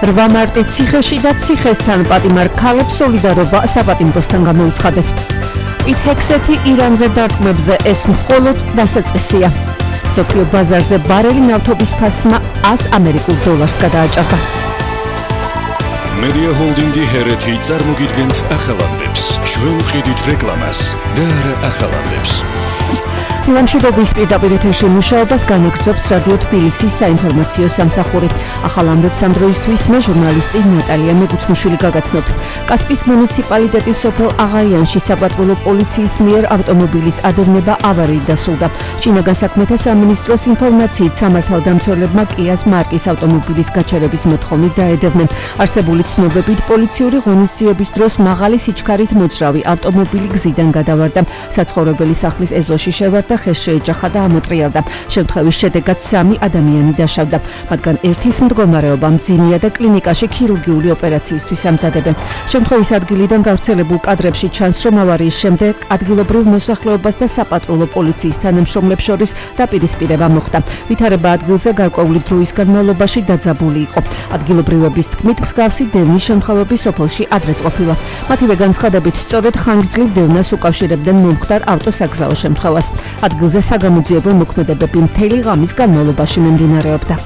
8 მარტი ციხეში და ციხესთან პატიმარ ქალებს სოლიდარობა საპატიმროსთან გამოუცხადეს. ჰექსეთი ირანზე დარტყმებზე ეს მხოლოდ დასაწყისია. მსოფლიო ბაზარზე ბარელი ნავთობის ფასმა 100 ამერიკულ დოლარს გადააჭარბა. Media Holding-ი ჰერეთი წარმოგიდგენთ ახალამდებს. ჩვენ ვყიდით რეკლამას და არა ახალამდებს. მშვიდობის პირდაპირ ეთერში მუშაობას განაგრძობს რადიო თბილისის საინფორმაციო სამსახური. ახალ ამბებს ამ დროისთვის მე ჟურნალისტი ნატალია მეგუთნიშვილი გაგაცნობთ. კასპის მუნიციპალიტეტის სოფელ აღაიანში საპატრულო პოლიციის მიერ ავტომობილის ადევნება ავარიით დასრულდა. შინაგან საქმეთა სამინისტროს ინფორმაციით სამართალდამცველებმა კიას მარკის ავტომობილის გაჩერების მოთხოვნით დაედევნენ. არსებული ცნობებით პოლიციური ღონისძიების დროს მაღალი სიჩქარით მოძრავი ავტომობილი გზიდან გადავარდა. საცხოვრებელი სახლის ეზოში შევარდა, ხეს შეეჯახა და ამოტრიალდა. შემთხვევის შედეგად 3 ადამიანი დაშავდა. მათგან ერთის მდგომარეობა მძიმეა და კლინიკაში ქირურგიული ოპერაციისთვის ამზადებენ. შემთხვევის ადგილიდან გავრცელებულ კადრებში ჩანს, რომ ავარიის შემდეგ ადგილობრივ მოსახლეობას და საპატრულო პოლიციის თანამშრომლებს შორის დაპირისპირება მოხდა. ვითარება ადგილზე გარკვეული დროის განმავლობაში დაძაბული იყო. ადგილობრივების თქმით, მსგავსი დევნის შემთხვევები სოფელში ადრეც ყოფილა. მათივე განცხადებით, სწორედ ხანგრძლივ დევნას უკავშირებდნენ მომხდარ ავტოსაგზაო შემთხვევას. ადგილზე საგამოძიებო მოქმედებები მთელი ღამის განმავლობაში მიმდინარეობდა.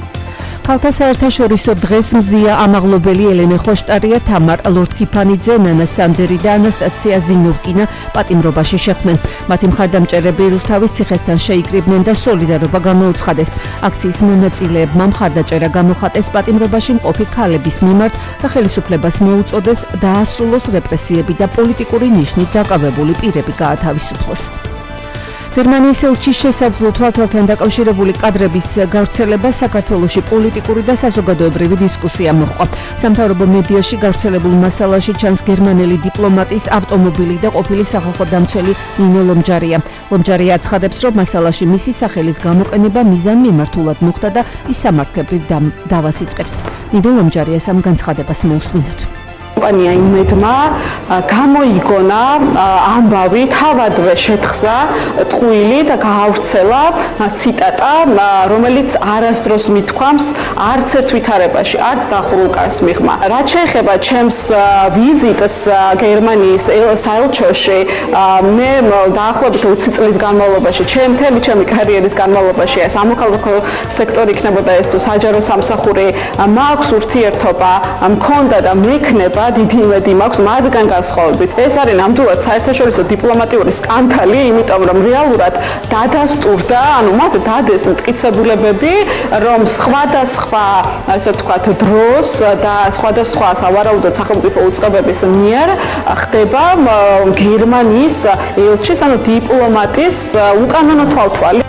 ქალთა საერთაშორისო დღეს მზია ამაღლობელი ელენე ხოშტარია, თამარ ლორდ-კიფანიძე, ნანა სანდერი და ანასტაცია ზინოვკინა პატიმრობაში შეხვდნენ. მათი მხარდამჭერები რუსთავის ციხესთან შეიკრიბნენ და სოლიდარობა გამოუცხადეს. აქციის მონაწილეებმა მხარდაჭერა გამოხატეს პატიმრობაში მყოფი ქალების მიმართ და ხელისუფლებას მოუწოდეს დაასრულოს რეპრესიები და პოლიტიკური ნიშნით დაკავებული პირები გაათავისუფლოს. გერმანიის ელჩის შესაძლო თვალთვალთან დაკავშირებული კადრების გავრცელება საქართველოში პოლიტიკური და საზოგადოებრივი დისკუსია მოჰყვა. სამთავრობო მედიაში გავრცელებულ მასალაში ჩანს გერმანელი დიპლომატის ავტომობილი და ყოფილი სახალხო დამცველი ნინო ლომჯარია. ლომჯარია აცხადებს, რომ მასალაში მისი სახელის გამოყენება მიზანმიმართულად მოხდა და ის სამართლებრივ დავას იწყებს. ნინო ლომჯარიას ამ განცხადებას მოусმინოთ. კომპანია იმედმა გამოიგონა ამბავი, თავადვე შეთხზა ტყუილი და გაავრცელა ციტატა, რომელიც არასდროს მithქვამს არც ერთ ვითარებაში, არც დახურულ კარს მიღმა. რაც შეეხება ჩემს ვიზიტს გერმანიის საელჩოში, მე დაახლოებით 20 წლის განმავლობაში, მთელი ჩემი კარიერის განმავლობაში ეს ამოქალაქო სექტორი იქნებოდა ეს თუ საჯარო სამსახური, მაქვს ურთიერთობა, მქონდა და მექნება დიდი იმედი მაქვს მათგან განსხვავებით. ეს არის ნამდვილად საერთაშორისო დიპლომატიური სკანდალი, იმიტომ რომ რეალურად დადასტურდა, მათ დადეს მტკიცებულებები, რომ სხვადასხვა, ასე ვთქვათ, დროს და სხვადასხვა სავარაუდოდ სახელმწიფო უწყებების მიერ ხდება გერმანიის ელჩის, დიპლომატის უკანონო თვალთვალი.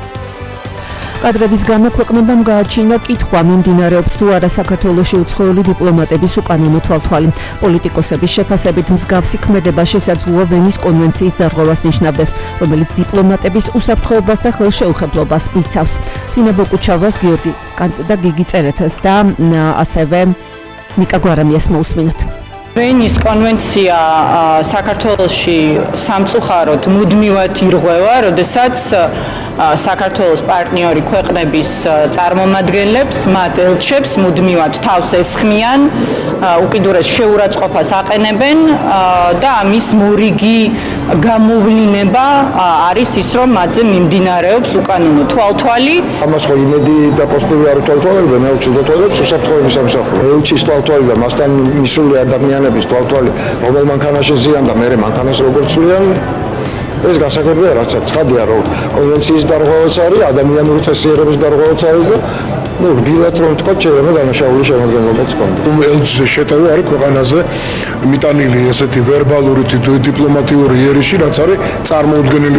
კადრების გამოქვეყნებამ გააჩინა კითხვა, მიმდინარეობს თუ არა საქართველოში უცხოელი დიპლომატების უკანონო თვალთვალი. პოლიტიკოსების შეფასებით მსგავსი ქმედება შესაძლოა ვენის კონვენციის დარღვევას ნიშნავდეს, რომელიც დიპლომატების უსაფრთხოებას და ხელშეუხებლობას იცავს. თინა ბოკუჩავას, გიორგი და გიგი წერეთას და ასევე ნიკა გვარამიას მოусმინოთ. ვენის კონვენცია საქართველოში სამწუხაროდ მუდმივად ირღვევა, როდესაც საქართველოს პარტნიორი ქვეყნების წარმომადგენლებს, მათ ელჩებს მუდმივად თავს ესხმიან, უკიდურეს შეურაცხყოფას აყენებენ და ამის მორიგი გამოვლინება არის ის, რომ მათზე მიმდინარეობს უკანონო თვალთვალი. ამას ხო იმედი და პოსტური არ თვალთვალებენ ელჩის თვალთვალებს უსაფრთხოების სამსახური. ელჩის თვალთვალი და მასთან მისული ადამიანების თვალთვალი, რომელ მანქანაში ზიან და მერე მანქანას როგორ ცვლიან, ეს გასაგებია, რაც ცხადია, რომ კონვენციის დარღვევაც არის, ადამიანური წესიერების დარღვევაც არის და რბილად რომ თქვა, შეიძლება დანაშაული შემადგენლობაც ქონდა. ელჩის შეტევა არის ქვეყანაზე მიტანილი ესეთი ვერბალური დიპლომატიური იერიში, რაც არის წარმოუდგენელი.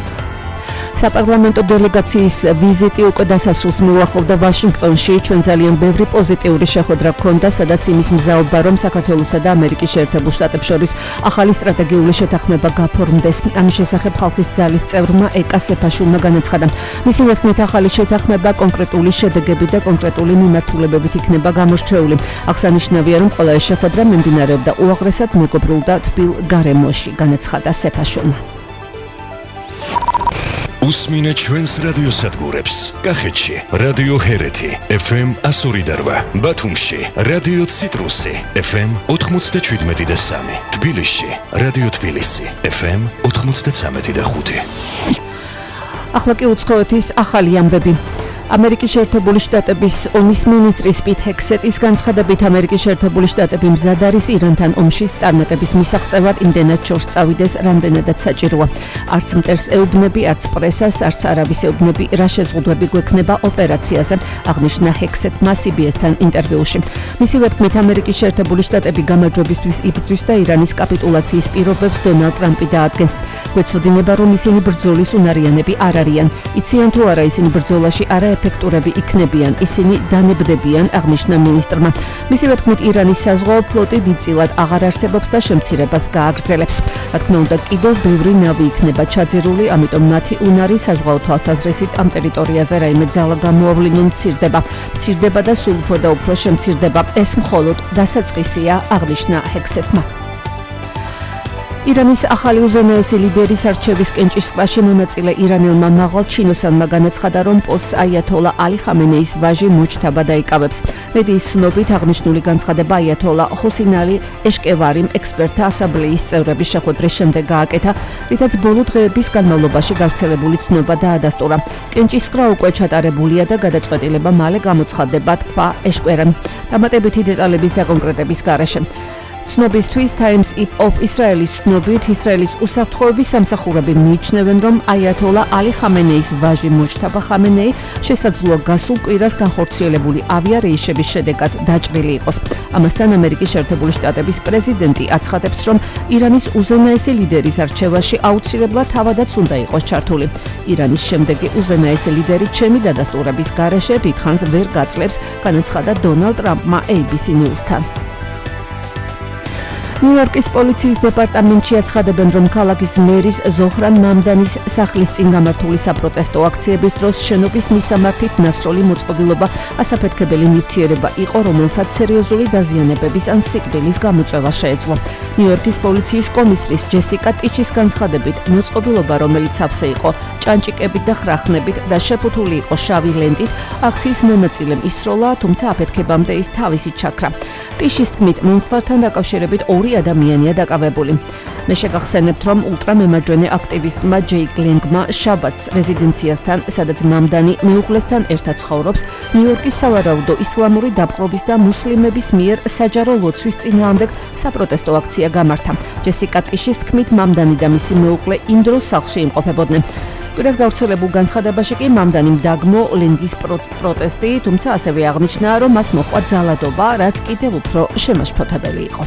საპარლამენტო დელეგაციის ვიზიტი უკვე დასასრულს მიუახლოვდა ვაშინგტონში. ჩვენ ძალიან ბევრი პოზიტიური შეხვედრა გქონდა, სადაც იმის მზაობა, რომ საქართველოსა და ამერიკის შეერთებულ შტატებს შორის ახალი სტრატეგიული შეთანხმება გაფორმდეს. ამის შესახებ ხალხის ძალის წევრმა ეკა სეფაშვილმა განაცხადა. მისი მეთქმით, ახალი შეთანხმება კონკრეტული შედეგები და კონკრეტული მიმართულებებით იქნება გამორჩეული. აღსანიშნავია, რომ ყველა ეს შეხვედრა მიმდინარეობდა უაღრესად მეგობრულ და თბილ გარემოში, განაცხადა სეფაშვილმა. უსმინე ჩვენს რადიოსადგურებს. კახეთში რადიო ჰერეთი FM 102.8, ბათუმში რადიო ციტრუსი FM 97.3, თბილისში რადიო თბილისი FM 93.5. ახლა კი უცხოეთის ახალი ამბები. ამერიკის შეერთებული შტატების ომის მინისტრის პიტ ჰექსეტის განცხადებით ამერიკის შეერთებული შტატები მზად არის ირანთან ომშის წარმატების მისაღწევად იმდენად შორს წავიდეს, რამდენადაც საჭიროა. არც მტერს ეუბნები, არც პრესას, არც არავის ეუბნები რა შეზღუდვები გვექნება ოპერაციაზე, აღნიშნა ჰექსეტმა CBS-თან ინტერვიუში. მისივე თქმით, ამერიკის შეერთებული შტატები გამარჯვებისთვის იბრძვის და ირანის კაპიტულაციის პირობებს დონალდ ტრამპი დაადგენს. გვეცოდინება, რომ ისინი ბრძოლის უნარიანები არ არიან. იციან თუ არა ისინი ბრძოლაში არაეფექტურები იქნებიან, ისინი დანებდებიან, აღნიშნა მინისტრმა. მისივე თქმით, ირანის საზღვაო ფლოტი დიდწილად აღარ არსებობს და შემცირებას გააგრძელებს. რა თქმა უნდა, კიდევ ბევრი ნავი იქნება ჩაძირული, ამიტომ მათი უნარი საზღვაო თვალსაზრისით ამ ტერიტორიაზე რაიმე ძალა გამოავლინონ მცირდება და სულ უფრო და უფრო შემცირდება. ეს მხოლოდ დასაწყისია, აღნიშნა ჰექსეტმა. ირანის ახალი უზენაესი ლიდერის არჩევის კენჭისყრაში მონაწილე ირანელმა მაღალ ჩინოსანმა განაცხადა, რომ პოსტს აიათოლა ალი ხამენეის ვაჟი მოჯთაბა დაიკავებს. მედიის ცნობით აღნიშნული განცხადება აიათოლა ჰუსინ ალი ეშკევარიმ ექსპერტთა ასამბლეის წევრების შეხვედრის შემდეგ გააკეთა, რითაც ბოლო დღეების განმავლობაში გავრცელებული ცნობა დაადასტურა. კენჭისყრა უკვე ჩატარებულია და გადაწყვეტილება მალე გამოცხადდება, თქვა ეშკევარიმ. დამატებითი დეტალების დაკონკრეტების გარეშე. ცნობისთვის Times of Israelis ცნობით, ისრაელის უსაფრთხოების სამსახურები მიიჩნევენ, რომ აიათოლა ალი ხამენეის ვაჟი მოჯთაბა ხამენეი შესაძლოა გასულ კვირას განხორციელებული ავიარეისების შედეგად დაჭრილი იყოს. ამასთან ამერიკის შეერთებული შტატების პრეზიდენტი აცხადებს, რომ ირანის უზენაესი ლიდერის არჩევაში აუცილებლად თავადაც უნდა იყოს ჩართული. ირანის შემდეგი უზენაესი ლიდერი ჩემი დადასტურების გარეშე დიდხანს ვერ გაძლებს, განაცხადა დონალდ ტრამპმა ABC News-თან. ნიუ-იორკის პოლიციის დეპარტამენტში აცხადებენ, რომ ქალაქის მერის ზოჰრან მამდანის სახლის წინ გამართული საპროტესტო აქციების დროს შენობის მისამართით ნასროლი მოწყობილობა ასაფეთქებელი ნივთიერება იყო, რომელსაც სერიოზული დაზიანებების ან სიკვდილის გამოწვევა შეეძლო. ნიუ-იორკის პოლიციის კომისრის ჯესიკა ტიჩის განცხადებით, მოწყობილობა, რომელიც სავსე იყო ჭანჭიკებით და ხრახნებით და შეფუთული იყო შავი ლენტით, აქციის მონაწილემ ისროლა, თუმცა აფეთქებამდე ის თავისით ჩაქრა. ტიშის თქმით, მომხდართან დაკავშირებით ორი ადამიანია დაკავებული. მე შეგახსენებთ, რომ ულტრამემარჯვენე აქტივისტმა ჯეი გლენგმა შაბათს რეზიდენციასთან, სადაც მამდანი მეუღლესთან ერთად ცხოვრობს, ნიუ-იორკის სავარაუდო ისლამური დაპყრობის და მუსლიმების მიერ საჯარო ლოცვის წინააღმდეგ საპროტესტო აქცია გამართა. ჯესიკა ტიშის თქმით, მამდანი და მისი მეუღლე იმ დროს სახლში იმყოფებოდნენ. კვირას გავრცელებულ განცხადებაში კი მამდანიმ დაგმო ლენგის პროტესტი, თუმცა ასევე აღნიშნა, რომ მას მოჰყვა ძალადობა, რაც კიდევ უფრო შემაშფოთებელი იყო.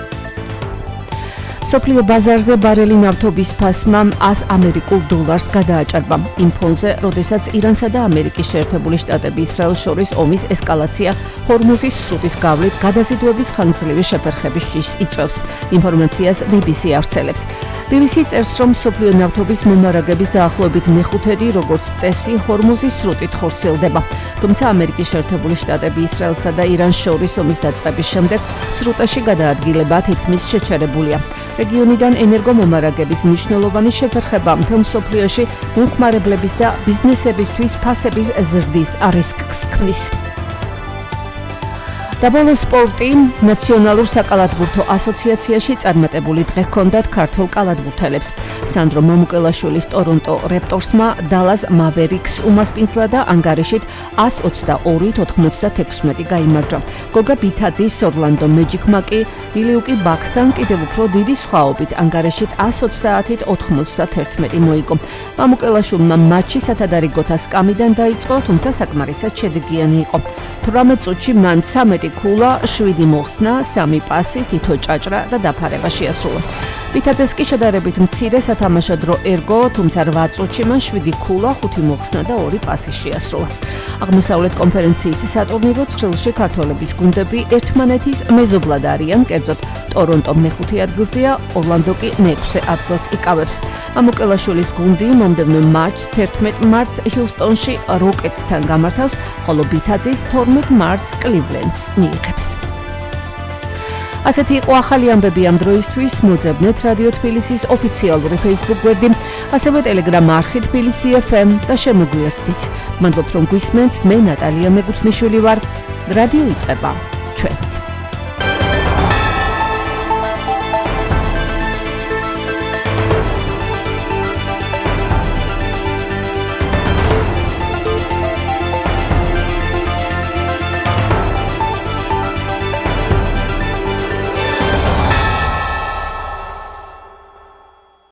სოფლიო ბაზარზე ბარელი ნავთობის ფასმა 100 ამერიკულ დოლარს გადააჭარბა. იმ ფონზე, როდესაც ირანსა და ამერიკის შეერთებული შტატები ისრაელს შორის ომის ესკალაცია ჰორმუზის სრუტის გავლით გადაზიდვების ხანგრძლივი შეფერხების შიშს იწვევს. ინფორმაციას BBC ავრცელებს. BBC წერს, რომ სოფლიო ნავთობის მომარაგების დაახლოებით მეხუთედი, როგორც წესი, ჰორმუზის სრუტით ხორციელდება. თუმცა ამერიკის შეერთებული შტატები ისრაელსა და ირანს შორის ომის დაწყების შემდეგ სრუტაში გადაადგილება თითქმის შეჩერებულია. რეგიონიდან ენერგომომარაგების მნიშვნელოვანი შეფერხება მთელ მსოფლიოში მომხმარებლების და ბიზნესებისთვის ფასების ზრდის რისკს ქმნის. დაბოლო სპორტი ნაციონალურ საკალათბურთო ასოციაციაში წარმატებული დღე ჰქონდათ ქართველ კალათბურთელებს. სანდრო მამუკელაშვილის ტორონტო რეპტორსმა დალას მავერიქს უმასპინძლა და ანგარიშით 122-96 გაიმარჯვა. გოგა ბითაძის ორლანდო მეჯიკმა კი მილიუკი ბაქსთან კიდევ უფრო დიდი სხვაობით ანგარიშით 130-91 მოიგო. მამუკელაშვილმა მატჩი სათადარიგოთა სკამიდან დაიწყო, თუმცა საკმარისად შედეგიანი იყო. 18 წუთში მან 13 ქულა, 7 მოხსნა, 3 პასი, თითო ჭაჭრა და დაფარება შეასრულა. ბითაძეს კი შედარებით მცირე სათამაშო დრო ერგო, თუმცა 8 წუთში მან 7 ქულა, 5 მოხსნა და 2 პასი შეასრულა. აღმოსავლეთ კონფერენციის სატურნირო ცხრილში ქართველების გუნდები ერთმანეთის მეზობლად არიან, კერძოდ ტორონტო მეხუთე ადგილზეა, ორლანდო კი მეექვსე ადგილს იკავებს. მამუკელაშვილის გუნდი მომდევნო მატჩს 11 მარტს ჰიუსტონში როკეტსთან გამართავს, ხოლო ბითაძის 12 მარტს კლივლენდს მიიღებს. ასეთი იყო ახალი ამბები ამ დროისთვის. მოძებნეთ რადიო თბილისის ოფიციალური Facebook გვერდი. ასევე Telegram არხი თბილისი FM და შემოგვიერთდით. მადლობთ რომ გვისმენთ, მე ნატალია მეკუთვნიშვილი ვარ. რადიო იწყება. ჩვენით.